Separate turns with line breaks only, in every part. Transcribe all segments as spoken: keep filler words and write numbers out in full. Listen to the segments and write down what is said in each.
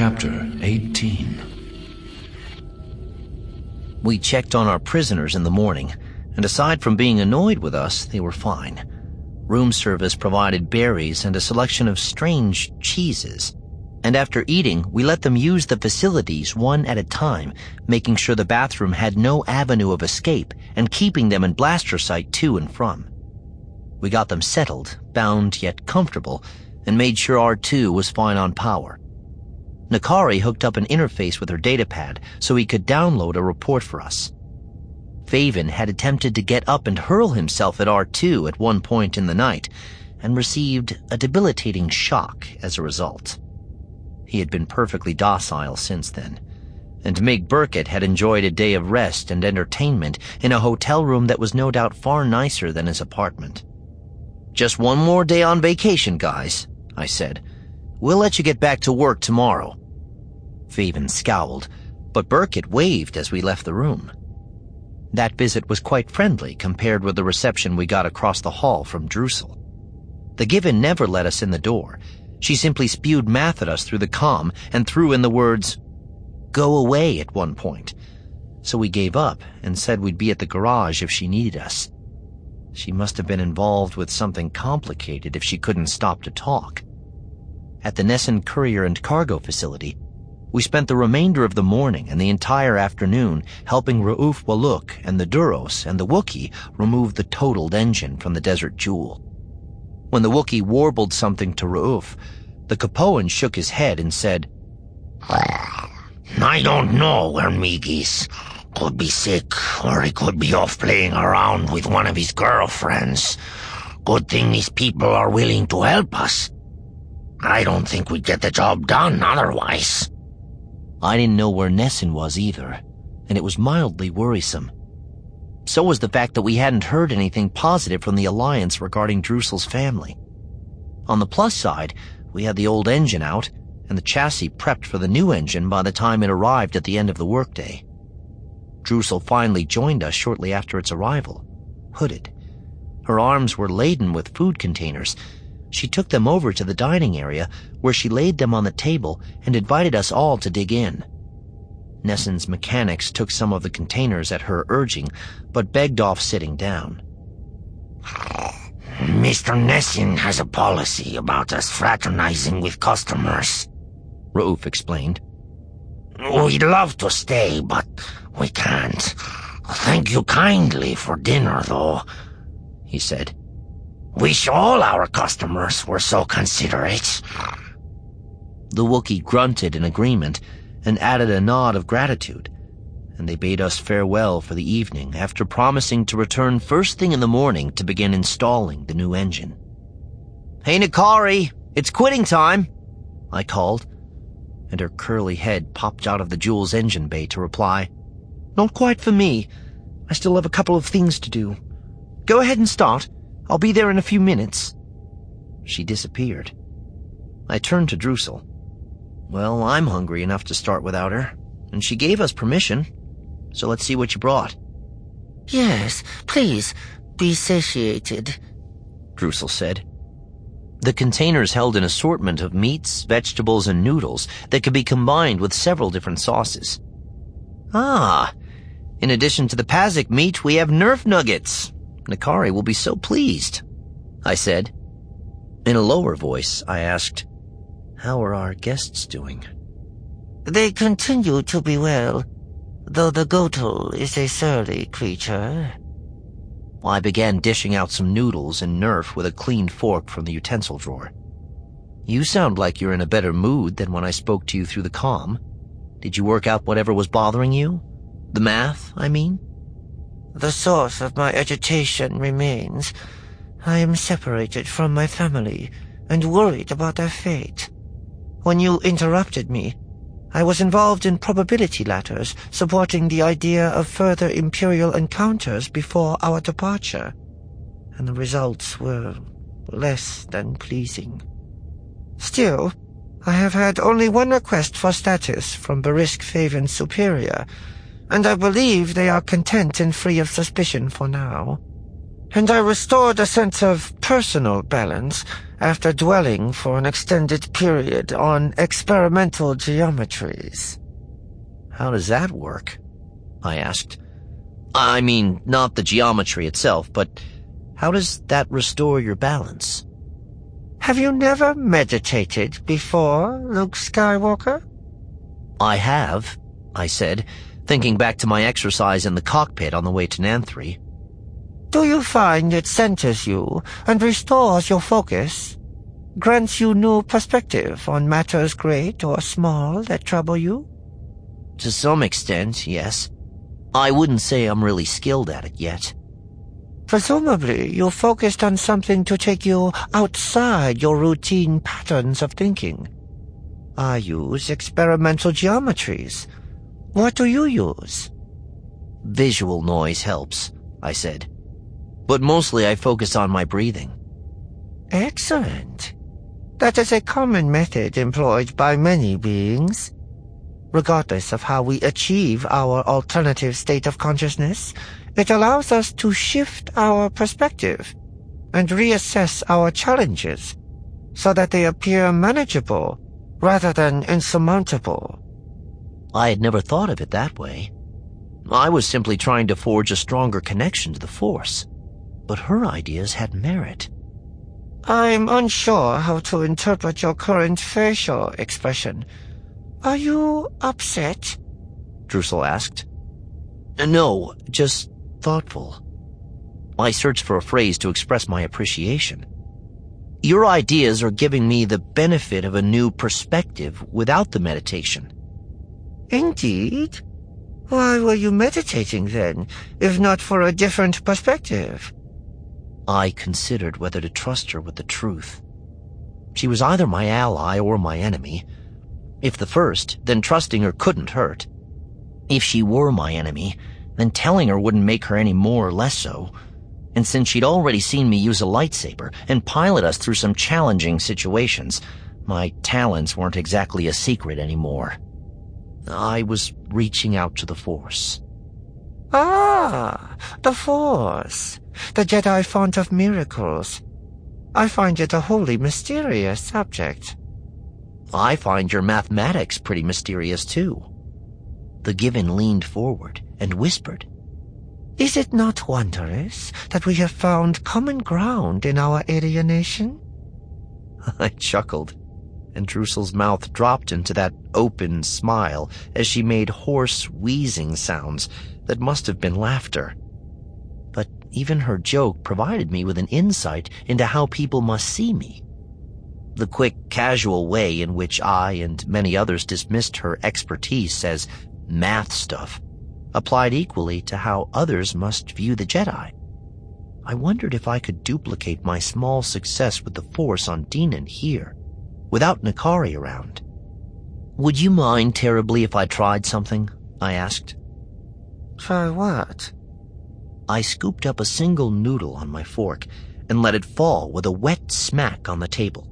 Chapter eighteen.
We checked on our prisoners in the morning, and aside from being annoyed with us, they were fine. Room service provided berries and a selection of strange cheeses, and after eating, we let them use the facilities one at a time, making sure the bathroom had no avenue of escape and keeping them in blaster sight to and from. We got them settled, bound yet comfortable, and made sure R two was fine on power. Nakari hooked up an interface with her datapad so he could download a report for us. Faven had attempted to get up and hurl himself at R two at one point in the night and received a debilitating shock as a result. He had been perfectly docile since then, and Mig Burkett had enjoyed a day of rest and entertainment in a hotel room that was no doubt far nicer than his apartment. "Just one more day on vacation, guys," I said. "We'll let you get back to work tomorrow." Faven scowled, but Burkett waved as we left the room. That visit was quite friendly compared with the reception we got across the hall from Drusil. The Given never let us in the door. She simply spewed math at us through the comm and threw in the words, "Go away," at one point. So we gave up and said we'd be at the garage if she needed us. She must have been involved with something complicated if she couldn't stop to talk. At the Nessun Courier and Cargo facility, we spent the remainder of the morning and the entire afternoon helping Rauf Waluk and the Duros and the Wookiee remove the totaled engine from the Desert Jewel. When the Wookiee warbled something to Rauf, the Capoan shook his head and said,
"I don't know where Mig is. Could be sick, or he could be off playing around with one of his girlfriends. Good thing these people are willing to help us. I don't think we'd get the job done otherwise."
I didn't know where Nessun was either, and it was mildly worrisome. So was the fact that we hadn't heard anything positive from the Alliance regarding Drusil's family. On the plus side, we had the old engine out, and the chassis prepped for the new engine by the time it arrived at the end of the workday. Drusil finally joined us shortly after its arrival, hooded. Her arms were laden with food containers. She took them over to the dining area, where she laid them on the table and invited us all to dig in. Nessun's mechanics took some of the containers at her urging, but begged off sitting down.
"Mister Nessun has a policy about us fraternizing with customers,"
Rauf explained.
"We'd love to stay, but we can't. Thank you kindly for dinner, though," he said. "Wish all our customers were so considerate."
The Wookiee grunted in agreement and added a nod of gratitude, and they bade us farewell for the evening after promising to return first thing in the morning to begin installing the new engine. "Hey, Nakari, it's quitting time," I called, and her curly head popped out of the Jewel's engine bay to reply, "Not quite for me. I still have a couple of things to do. Go ahead and start. I'll be there in a few minutes." She disappeared. I turned to Drusil. Well, I'm hungry enough to start without her, and she gave us permission, so let's see what you brought.
"Yes, please, be satiated,"
Drusil said. The containers held an assortment of meats, vegetables, and noodles that could be combined with several different sauces. "Ah, in addition to the Pazik meat, we have Nerf nuggets. Nakari will be so pleased," I said. In a lower voice, I asked, "How are our guests doing?"
"They continue to be well, though the Gotal is a surly creature."
I began dishing out some noodles and Nerf with a clean fork from the utensil drawer. "You sound like you're in a better mood than when I spoke to you through the comm. Did you work out whatever was bothering you? The math, I mean?"
"The source of my agitation remains. I am separated from my family and worried about their fate. When you interrupted me, I was involved in probability ladders supporting the idea of further Imperial encounters before our departure, and the results were less than pleasing. Still, I have had only one request for status from Barisk Faven's superior, and I believe they are content and free of suspicion for now. and I restored a sense of personal balance after dwelling for an extended period on experimental geometries.
How does that work? I asked. I mean, not the geometry itself, but how does that restore your balance?
Have you never meditated before, Luke Skywalker?
I have, I said, thinking back to my exercise in the cockpit on the way to Nanthri.
Do you find it centers you and restores your focus? Grants you new perspective on matters great or small that trouble you?
To some extent, yes. I wouldn't say I'm really skilled at it yet.
Presumably, you're focused on something to take you outside your routine patterns of thinking. I use experimental geometries. What do you use?
Visual noise helps, I said. But mostly I focus on my breathing.
Excellent. That is a common method employed by many beings. Regardless of how we achieve our alternative state of consciousness, it allows us to shift our perspective and reassess our challenges so that they appear manageable rather than insurmountable.
I had never thought of it that way. I was simply trying to forge a stronger connection to the Force, but her ideas had merit.
I'm unsure how to interpret your current facial expression. Are you upset?
Drusel asked. No, just thoughtful. I searched for a phrase to express my appreciation. Your ideas are giving me the benefit of a new perspective without the meditation.
Indeed? Why were you meditating then, if not for a different perspective?
I considered whether to trust her with the truth. She was either my ally or my enemy. If the first, then trusting her couldn't hurt. If she were my enemy, then telling her wouldn't make her any more or less so. And since she'd already seen me use a lightsaber and pilot us through some challenging situations, my talents weren't exactly a secret anymore. I was reaching out to the Force.
Ah, the Force. The Jedi font of miracles. I find it a wholly mysterious subject.
I find your mathematics pretty mysterious, too. The Given leaned forward and whispered.
Is it not wondrous that we have found common ground in our alienation?
I chuckled, and Drusel's mouth dropped into that open smile as she made hoarse, wheezing sounds that must have been laughter. But even her joke provided me with an insight into how people must see me. The quick, casual way in which I and many others dismissed her expertise as math stuff applied equally to how others must view the Jedi. I wondered if I could duplicate my small success with the Force on Dinan here, without N'Kari around. Would you mind terribly if I tried something? I asked.
Try what?
I scooped up a single noodle on my fork and let it fall with a wet smack on the table.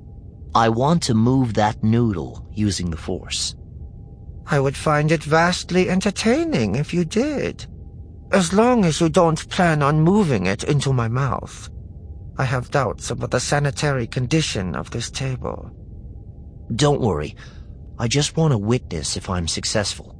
I want to move that noodle using the Force.
I would find it vastly entertaining if you did, as long as you don't plan on moving it into my mouth. I have doubts about the sanitary condition of this table.
Don't worry. I just want to witness if I'm successful.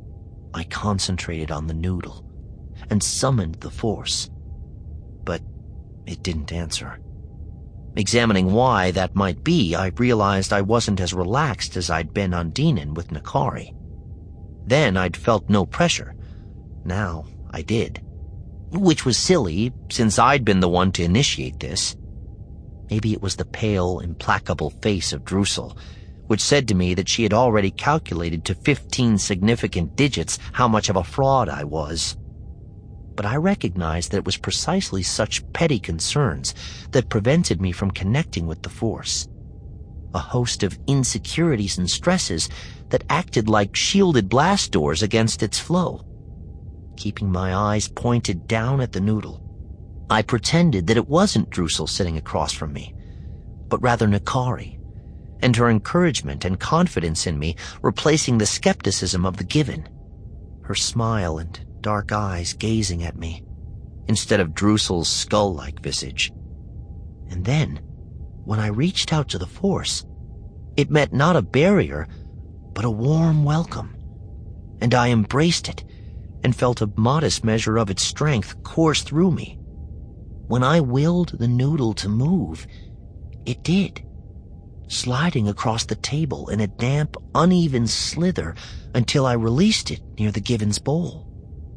I concentrated on the noodle and summoned the Force, but it didn't answer. Examining why that might be, I realized I wasn't as relaxed as I'd been on Dinan with N'Kari. Then I'd felt no pressure. Now I did. Which was silly, since I'd been the one to initiate this. Maybe it was the pale, implacable face of Drusel, which said to me that she had already calculated to fifteen significant digits how much of a fraud I was. But I recognized that it was precisely such petty concerns that prevented me from connecting with the Force. A host of insecurities and stresses that acted like shielded blast doors against its flow. Keeping my eyes pointed down at the noodle, I pretended that it wasn't Drusel sitting across from me, but rather N'Kari, and her encouragement and confidence in me replacing the skepticism of the Given. Her smile and dark eyes gazing at me. instead of Drusel's skull-like visage. And then, when I reached out to the Force, it met not a barrier, but a warm welcome. And I embraced it and felt a modest measure of its strength course through me. When I willed the noodle to move, it did, sliding across the table in a damp, uneven slither until I released it near the Given's bowl.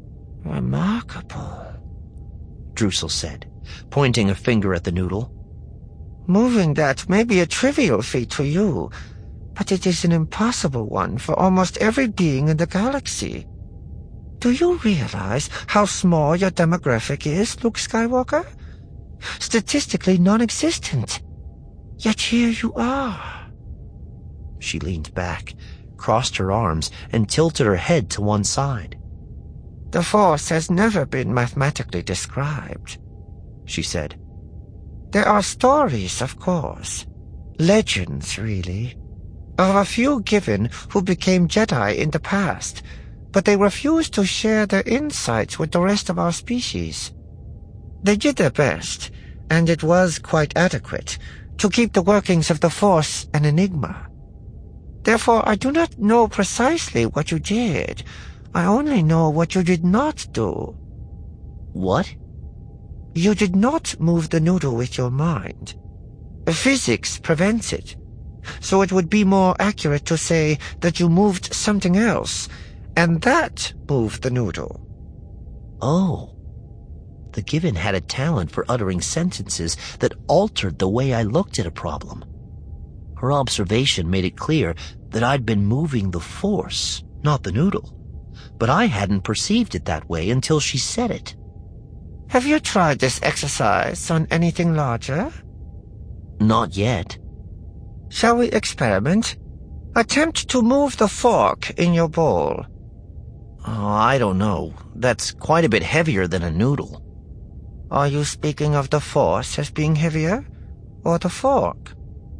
Remarkable,
Drusel said, pointing a finger at the noodle.
Moving that may be a trivial feat to you, but it is an impossible one for almost every being in the galaxy. Do you realize how small your demographic is, Luke Skywalker? Statistically non-existent. Yet here you are.
She leaned back, crossed her arms, and tilted her head to one side.
The Force has never been mathematically described, she said. There are stories, of course. Legends, really. Of a few Given who became Jedi in the past, but they refused to share their insights with the rest of our species. They did their best, and it was quite adequate, to keep the workings of the Force an enigma. Therefore, I do not know precisely what you did. I only know what you did not do.
What?
You did not move the noodle with your mind. Physics prevents it, so it would be more accurate to say that you moved something else, and that moved the noodle.
Oh. The Given had a talent for uttering sentences that altered the way I looked at a problem. Her observation made it clear that I'd been moving the Force, not the noodle, but I hadn't perceived it that way until she said it.
Have you tried this exercise on anything larger?
Not yet.
Shall we experiment? Attempt to move the fork in your bowl.
Oh, I don't know. That's quite a bit heavier than a noodle.
Are you speaking of the Force as being heavier, or the fork?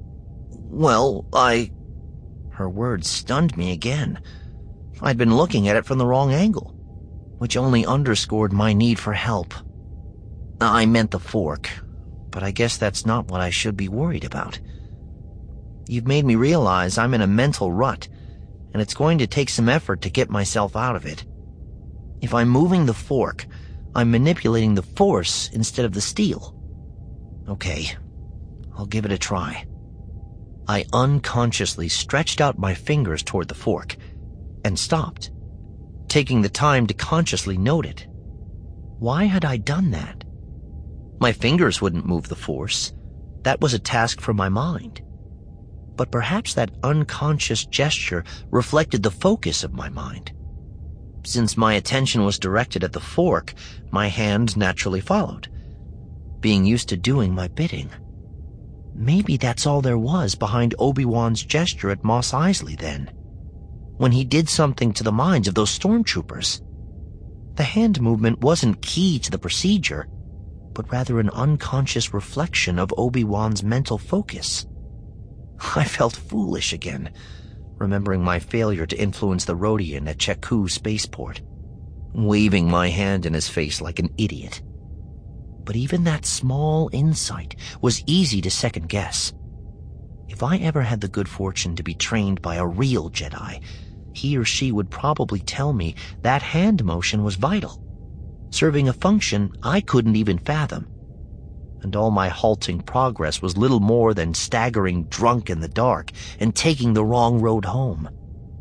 Well, I... Her words stunned me again. I'd been looking at it from the wrong angle, which only underscored my need for help. I meant the fork, but I guess that's not what I should be worried about. You've made me realize I'm in a mental rut, and it's going to take some effort to get myself out of it. If I'm moving the fork, I'm manipulating the Force instead of the steel. Okay, I'll give it a try. I unconsciously stretched out my fingers toward the fork and stopped, taking the time to consciously note it. Why had I done that? My fingers wouldn't move the Force. That was a task for my mind. But perhaps that unconscious gesture reflected the focus of my mind. Since my attention was directed at the fork, my hand naturally followed, being used to doing my bidding. Maybe that's all there was behind Obi-Wan's gesture at Mos Eisley then, when he did something to the minds of those stormtroopers. The hand movement wasn't key to the procedure, but rather an unconscious reflection of Obi-Wan's mental focus. I felt foolish again, remembering my failure to influence the Rodian at Jakku spaceport, waving my hand in his face like an idiot. But even that small insight was easy to second-guess. If I ever had the good fortune to be trained by a real Jedi, he or she would probably tell me that hand motion was vital, serving a function I couldn't even fathom. And all my halting progress was little more than staggering drunk in the dark and taking the wrong road home.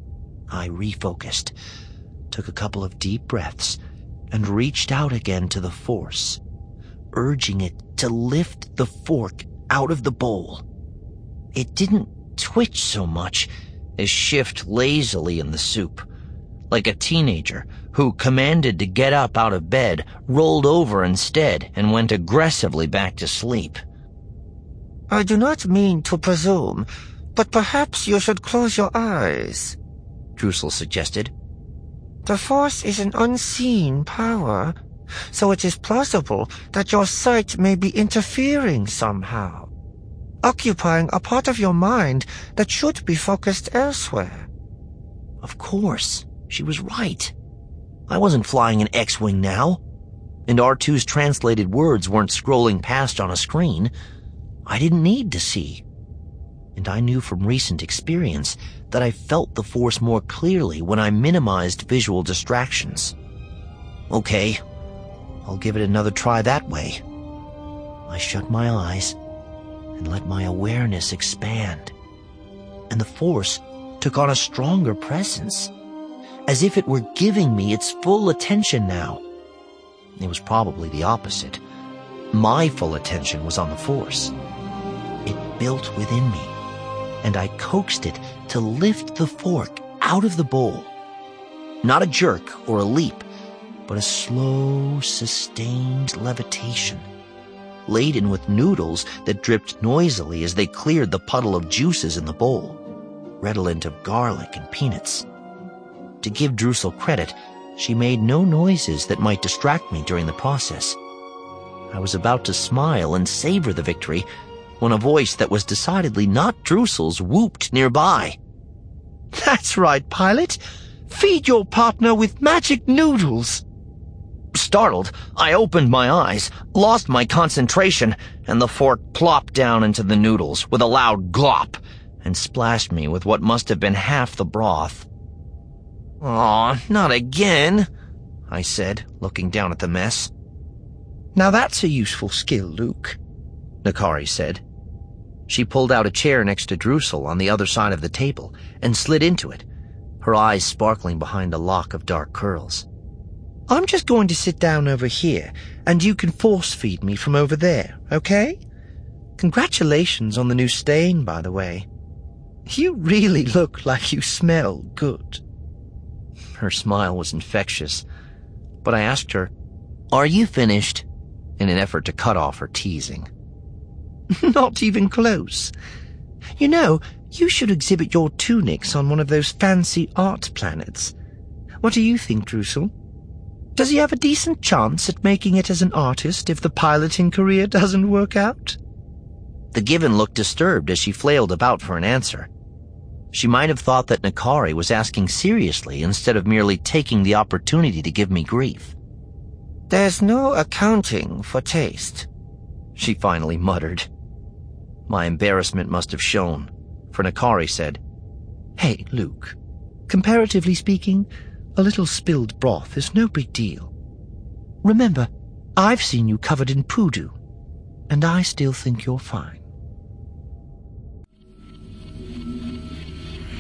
I refocused, took a couple of deep breaths, and reached out again to the Force, urging it to lift the fork out of the bowl. It didn't twitch so much as shift lazily in the soup, like a teenager who, commanded to get up out of bed, rolled over instead and went aggressively back to sleep.
I do not mean to presume, but perhaps you should close your eyes,
Drusel suggested.
The Force is an unseen power, so it is plausible that your sight may be interfering somehow, occupying a part of your mind that should be focused elsewhere.
Of course, she was right. I wasn't flying an X-Wing now. and R two's translated words weren't scrolling past on a screen, I didn't need to see. And I knew from recent experience that I felt the Force more clearly when I minimized visual distractions. Okay, I'll give it another try that way. I shut my eyes and let my awareness expand. And the Force took on a stronger presence, as if it were giving me its full attention now. It was probably the opposite. My full attention was on the Force. It built within me, and I coaxed it to lift the fork out of the bowl. Not a jerk or a leap, but a slow, sustained levitation, laden with noodles that dripped noisily as they cleared the puddle of juices in the bowl, redolent of garlic and peanuts. To give Drusel credit, she made no noises that might distract me during the process. I was about to smile and savor the victory when a voice that was decidedly not Drusel's whooped nearby.
"That's right, pilot. Feed your partner with magic noodles."
Startled, I opened my eyes, lost my concentration, and the fork plopped down into the noodles with a loud glop and splashed me with what must have been half the broth. "Aw, not again," I said, looking down at the mess.
"Now that's a useful skill, Luke," N'Kari said. She pulled out a chair next to Drusel on the other side of the table and slid into it, her eyes sparkling behind a lock of dark curls. "I'm just going to sit down over here, and you can force feed me from over there, okay? Congratulations on the new stain, by the way. You really look like you smell good."
Her smile was infectious, but I asked her, "Are you finished?" in an effort to cut off her teasing.
"Not even close. You know, you should exhibit your tunics on one of those fancy art planets. What do you think, Drusel? Does he have a decent chance at making it as an artist if the piloting career doesn't work out?"
The Given looked disturbed as she flailed about for an answer. She might have thought that N'Kari was asking seriously instead of merely taking the opportunity to give me grief.
"There's no accounting for taste,"
she finally muttered. My embarrassment must have shown, for N'Kari said,
"Hey, Luke, comparatively speaking, a little spilled broth is no big deal. Remember, I've seen you covered in poodoo, and I still think you're fine."